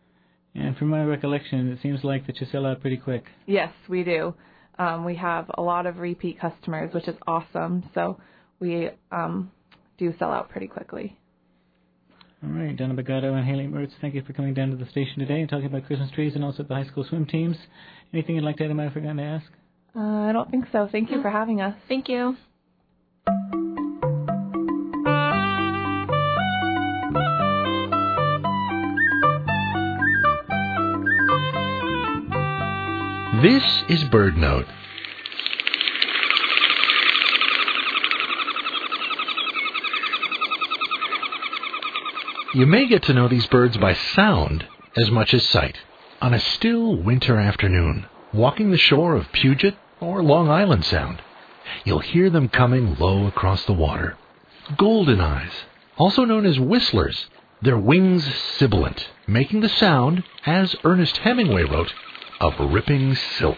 And from my recollection, it seems like that you sell out pretty quick. Yes, we do. We have a lot of repeat customers, which is awesome. So we do sell out pretty quickly. All right, Donna Bagato and Haley Mertz, thank you for coming down to the station today and talking about Christmas trees and also the high school swim teams. Anything you'd like to add I might have forgotten to ask? I don't think so. Thank you for having us. Thank you. This is BirdNote. You may get to know these birds by sound as much as sight. On a still winter afternoon, walking the shore of Puget or Long Island Sound, you'll hear them coming low across the water. Goldeneyes, also known as whistlers, their wings sibilant, making the sound, as Ernest Hemingway wrote, of ripping silk.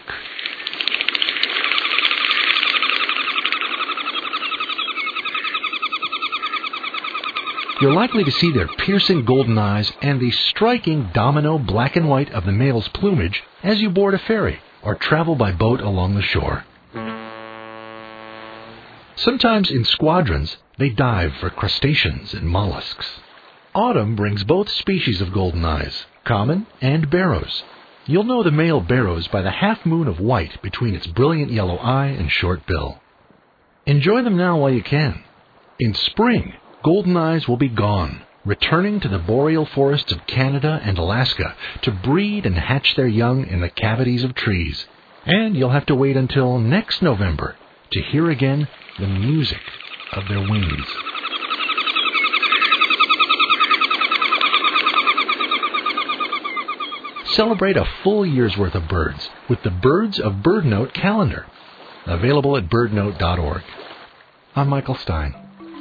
You're likely to see their piercing golden eyes and the striking domino black and white of the male's plumage as you board a ferry or travel by boat along the shore. Sometimes in squadrons, they dive for crustaceans and mollusks. Autumn brings both species of golden eyes, common and barrows. You'll know the male barrows by the half moon of white between its brilliant yellow eye and short bill. Enjoy them now while you can. In spring, goldeneyes will be gone, returning to the boreal forests of Canada and Alaska to breed and hatch their young in the cavities of trees. And you'll have to wait until next November to hear again the music of their wings. Celebrate a full year's worth of birds with the Birds of BirdNote calendar, available at birdnote.org. I'm Michael Stein.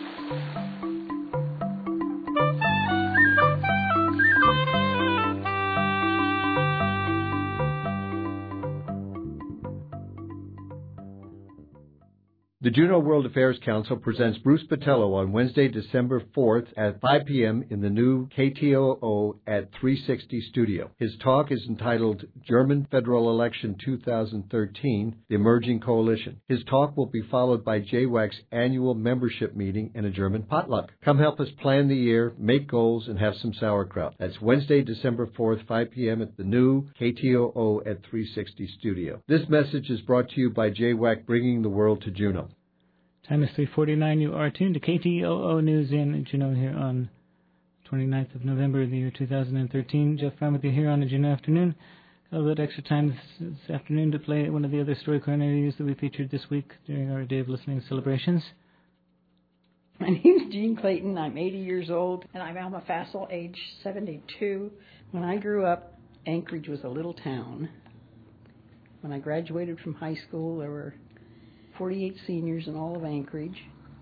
The Juneau World Affairs Council presents Bruce Botello on Wednesday, December 4th at 5 p.m. in the new KTOO at 360 studio. His talk is entitled German Federal Election 2013, The Emerging Coalition. His talk will be followed by JWAC's annual membership meeting and a German potluck. Come help us plan the year, make goals, and have some sauerkraut. That's Wednesday, December 4th, 5 p.m. at the new KTOO at 360 studio. This message is brought to you by JWAC, bringing the world to Juneau. Time is 3:49. You are tuned to KTOO News in Juneau here on 29th of November, the year 2013. Jeff Brown with you here on a Juneau afternoon. Got a little bit extra time this afternoon to play one of the other StoryCorner interviews that we featured this week during our Day of Listening celebrations. My name's Jean Clayton. I'm 80 years old, and I'm Alma Fassel, age 72. When I grew up, Anchorage was a little town. When I graduated from high school, there were 48 seniors in all of Anchorage.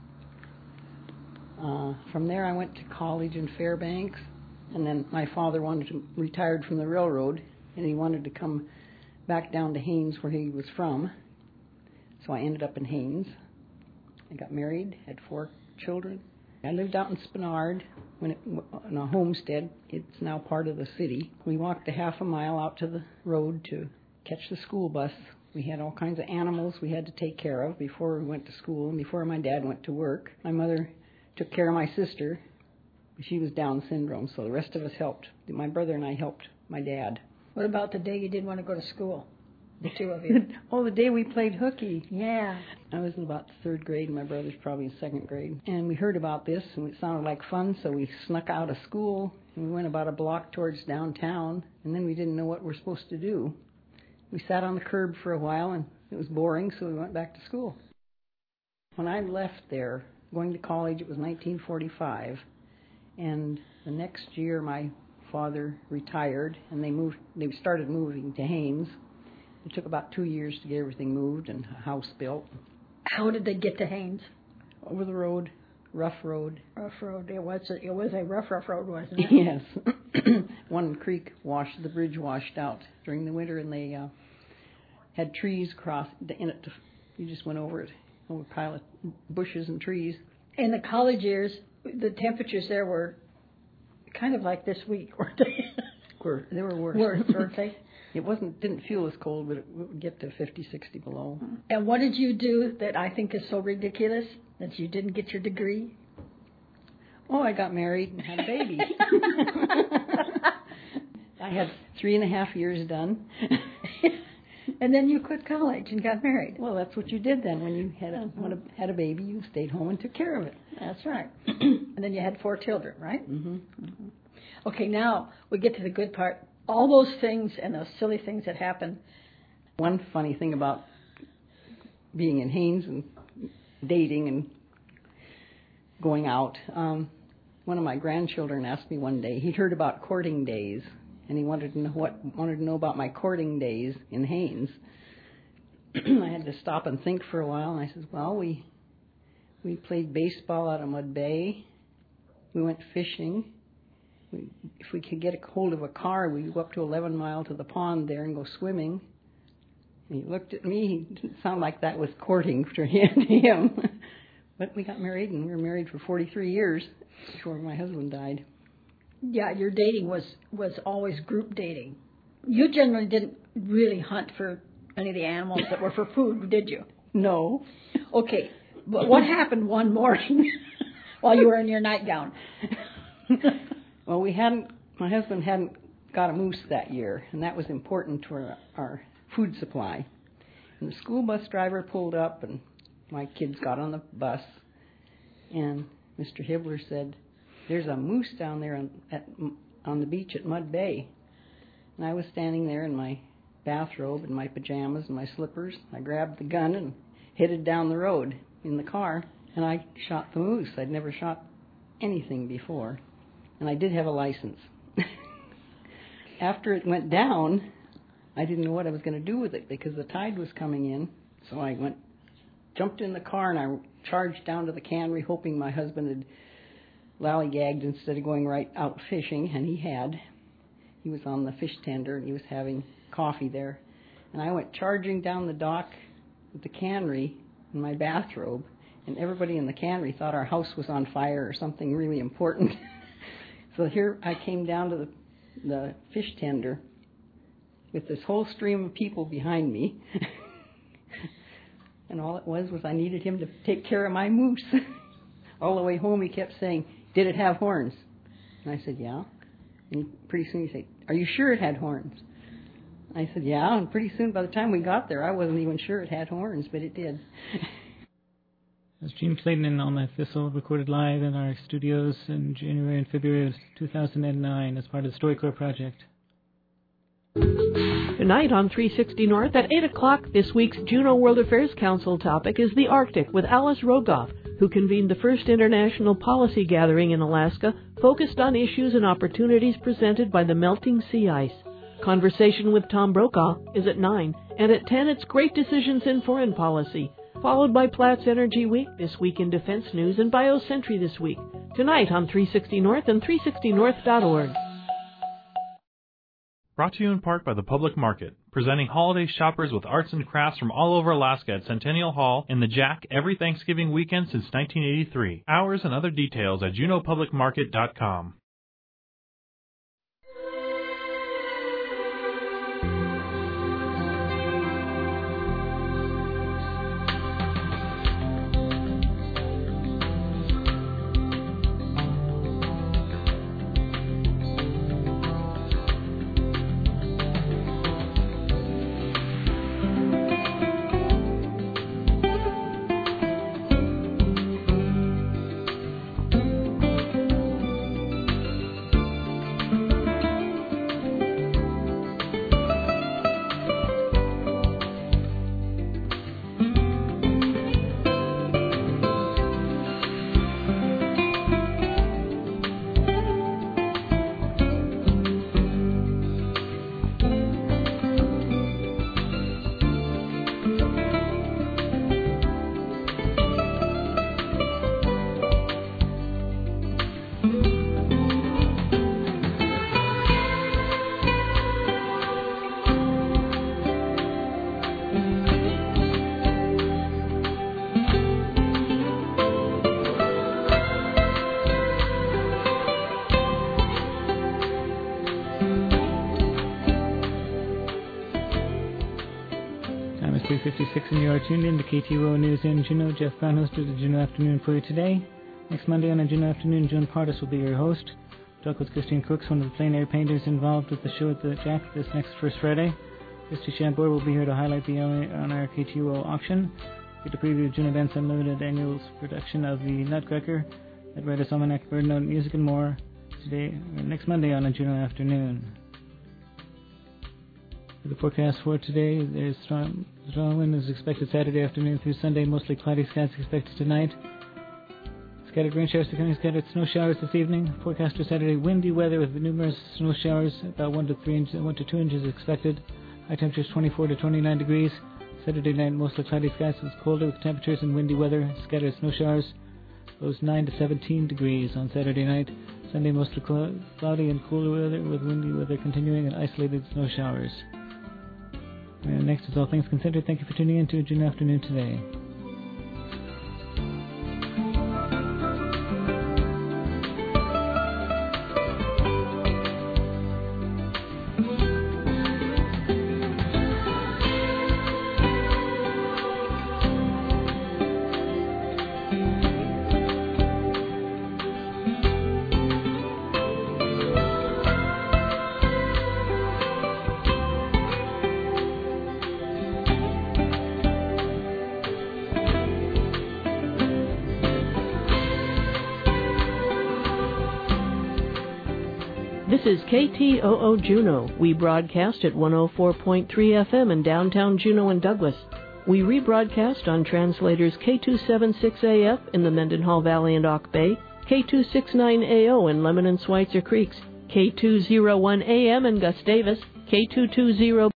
From there, I went to college in Fairbanks, and then my father retired from the railroad, and he wanted to come back down to Haines, where he was from. So I ended up in Haines. I got married, had 4 children. I lived out in Spenard in a homestead. It's now part of the city. We walked a half a mile out to the road to catch the school bus. We had all kinds of animals we had to take care of before we went to school and before my dad went to work. My mother took care of my sister. She was Down syndrome, so the rest of us helped. My brother and I helped my dad. What about the day you didn't want to go to school, the two of you? Oh, the day we played hooky. Yeah. I was in about the 3rd grade, and my brother's probably in 2nd grade. And we heard about this, and it sounded like fun, so we snuck out of school, and we went about a block towards downtown, and then we didn't know what we're supposed to do. We sat on the curb for a while, and it was boring, so we went back to school. When I left there, going to college, it was 1945, and the next year my father retired, and they started moving to Haines. It took about 2 years to get everything moved and a house built. How did they get to Haines? Over the road, rough road. Rough road. It was a rough road, wasn't it? Yes. One creek the bridge washed out during the winter, and they had trees in it. You just went over it, over a pile of bushes and trees. In the college years, the temperatures there were kind of like this week, weren't they? were worse. Worse, weren't they? It didn't feel as cold, but it would get to 50, 60 below. And what did you do that I think is so ridiculous that you didn't get your degree? Oh, I got married and had a baby. I had 3.5 years done. And then you quit college and got married. Well, that's what you did then. When you had a baby, you stayed home and took care of it. That's right. And then you had 4 children, right? Mm-hmm. Okay, now we get to the good part. All those things and those silly things that happen. One funny thing about being in Haines and dating and going out, one of my grandchildren asked me one day, he'd heard about courting days, and he wanted to know about my courting days in Haines. I had to stop and think for a while, and I said, well, we played baseball out of Mud Bay. We went fishing. If we could get a hold of a car, we'd go up to 11 Mile to the pond there and go swimming. And he looked at me. He didn't sound like that was courting to him. But we got married, and we were married for 43 years before my husband died. Yeah, your dating was always group dating. You generally didn't really hunt for any of the animals that were for food, did you? No. Okay, but what happened one morning while you were in your nightgown? Well, my husband hadn't got a moose that year, and that was important to our food supply. And the school bus driver pulled up, and my kids got on the bus, and Mr. Hibbler said, there's a moose down there on the beach at Mud Bay. And I was standing there in my bathrobe and my pajamas and my slippers. I grabbed the gun and headed down the road in the car, and I shot the moose. I'd never shot anything before. And I did have a license. After it went down, I didn't know what I was going to do with it because the tide was coming in. So I jumped in the car, and I charged down to the cannery, hoping my husband had lollygagged instead of going right out fishing, and he had. He was on the fish tender, and he was having coffee there. And I went charging down the dock with the cannery in my bathrobe, and everybody in the cannery thought our house was on fire or something really important. So here I came down to the fish tender with this whole stream of people behind me. And all it was I needed him to take care of my moose. All the way home he kept saying, did it have horns? And I said, yeah. And pretty soon he said, are you sure it had horns? I said, yeah. And pretty soon by the time we got there, I wasn't even sure it had horns, but it did. That's Gene Clayton and Alma Thistle, recorded live in our studios in January and February of 2009 as part of the StoryCorps project. Tonight on 360 North at 8 o'clock, this week's Juneau World Affairs Council topic is the Arctic with Alice Rogoff, who convened the first international policy gathering in Alaska focused on issues and opportunities presented by the melting sea ice. Conversation with Tom Brokaw is at 9, and at 10 it's Great Decisions in Foreign Policy, followed by Platts Energy Week, This Week in Defense News, and BioCentry This Week. Tonight on 360 North and 360north.org. Brought to you in part by the Public Market, presenting holiday shoppers with arts and crafts from all over Alaska at Centennial Hall in the Jack every Thanksgiving weekend since 1983. Hours and other details at juneaupublicmarket.com. 4:36, and you are tuned in to KTOO News in Juneau. Jeff Brown hosted the Juneau Afternoon for you today. Next Monday on the Juneau Afternoon, Joan Partis will be your host. Talk with Christine Crooks, one of the plein air painters involved with the show at the Jack this next first Friday. Christy Chambord will be here to highlight the on our KTOO auction. Get a preview of Juneau Events Unlimited annual production of the Nutcracker, at Writer's Almanac, Bird Note, music and more next Monday on a Juneau Afternoon. For the forecast for today, there's strong wind is expected Saturday afternoon through Sunday, mostly cloudy skies expected tonight. Scattered rain showers to coming, scattered snow showers this evening. Forecast for Saturday, windy weather with numerous snow showers, about 1 to 2 inches expected. High temperatures 24 to 29 degrees. Saturday night, mostly cloudy skies with colder with temperatures and windy weather, scattered snow showers. Lows 9 to 17 degrees on Saturday night. Sunday, mostly cloudy and cooler weather with windy weather continuing and isolated snow showers. And next is All Things Considered. Thank you for tuning in to June Afternoon today. This is KTOO Juneau. We broadcast at 104.3 FM in downtown Juneau and Douglas. We rebroadcast on translators K276AF in the Mendenhall Valley and Auk Bay, K269AO in Lemon and Schweitzer Creeks, K201AM in Gustavus, K220